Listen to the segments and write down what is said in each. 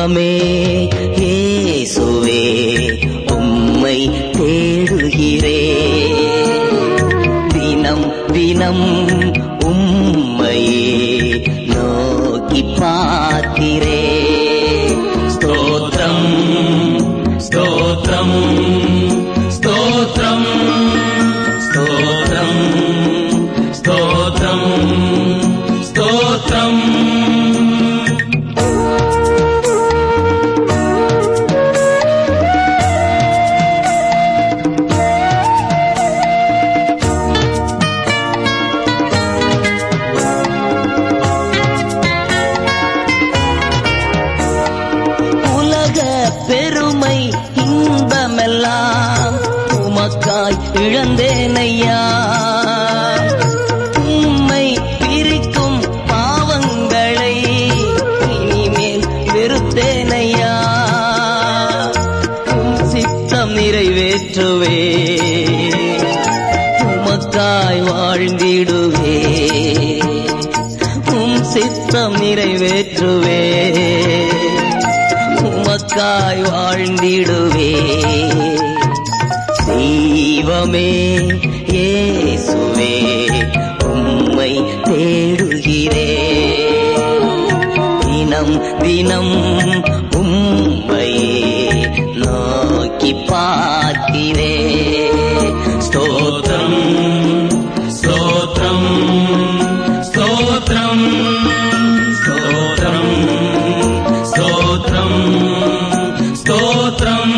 தெய்வமே இயேசுவே உம்மை தேடுகிறே, தினம் தினம் உம்மையே நோக்கி பார்க்கிறே. ஸ்தோத்திரம் ஸ்தோத்திரம் ஸ்தோத்திரம் ஸ்தோத்திரம் ஸ்தோத்திரம் ஸ்தோத்திரம். பெருமை இன்பமெல்லாம் உமக்காய் இழந்தேனையா, உம்மை பிரிக்கும் பாவங்களை இனிமேல் வெறுத்தேனையா. உம் சித்தம் நிறைவேற்றுவே, உமக்காய் வாழ்ந்திடுவே, உம் சித்தம் நிறைவேற்றுவே, உமக்காய் வாழ்ந்திடுவே. தெய்வமே இயேசுவே உம்மை தேடுகிறே, தினம் தினம் உம்மையே நோக்கி பார்க்கிறே. ஸ்தோத்திரம் ஸ்தோத்திரம் ஸ்தோத்திரம் ஸ்தோத்திரம் ஸ்தோத்திரம் ஸ்தோத்திரம்.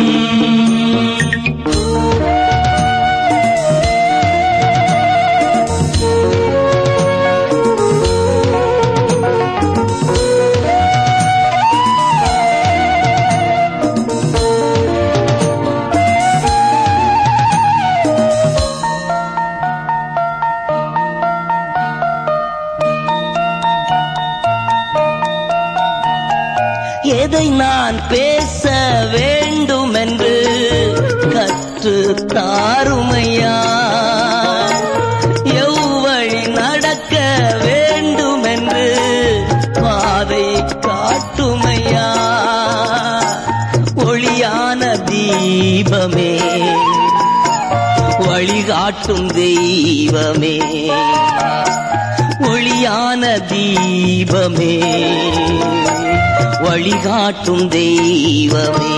எதை நான் பேச வேண்டுமென்று கற்று தாருமையா, எவ்வழி நடக்க வேண்டுமென்று பாதை காட்டுமையா. ஒளியான தீபமே வழிகாட்டும் தெய்வமே, ஒளியான தீபமே வழிகாட்டும் தெய்வமே.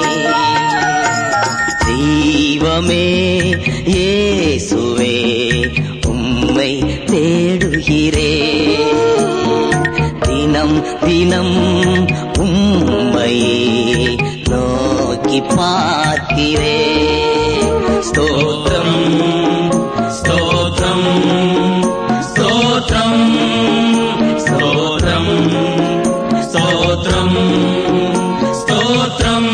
தெய்வமே இயேசுவே உம்மை தேடுகிறே, தினம் தினம் உம்மையே நோக்கி பார்க்கிறே. ஸ்தோத்திரம் ஸ்தோத்திரம் ஸ்தோத்திரம் ஸ்தோத்திரம் ஸ்தோத்திரம் ஸ்தோத்திரம்.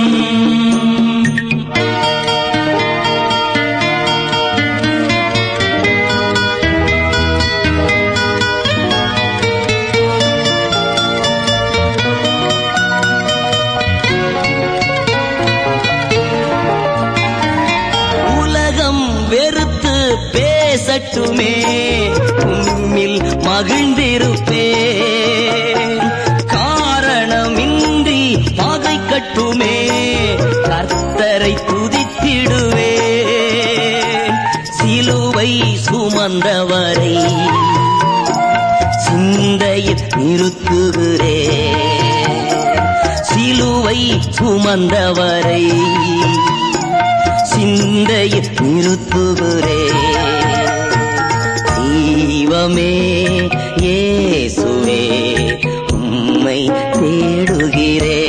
உலகம் வெறுத்து பேசட்டுமே, உம்மில் மகிழ்ந்திருப்பேன். காரணமின்றி பகை கட்டுமே, கர்த்தரை துதித்திடுவேன். சிலுவை சுமந்தவரை சிந்தையில் நிறுத்துகிறேன், சிலுவை சுமந்தவரை சிந்தையில் நிறுத்துகிறேன். தெய்வமே இயேசுவே உம்மை தேடுகிறே,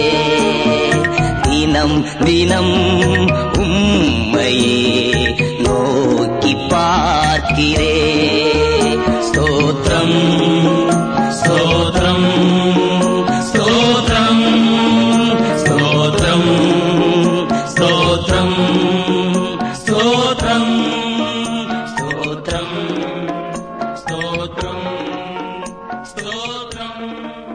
தினம் தினம் உம்மையே நோக்கி பார்க்கிறே. ஸ்தோத்திரம் ஸ்தோத்திரம் ஸ்தோத்திரம் ஸ்தோத்திரம் ஸ்தோத்திரம் ஸ்தோத்திரம் ஸ்தோத்திரம் ஸ்தோத்திரம் ஸ்தோத்திரம்.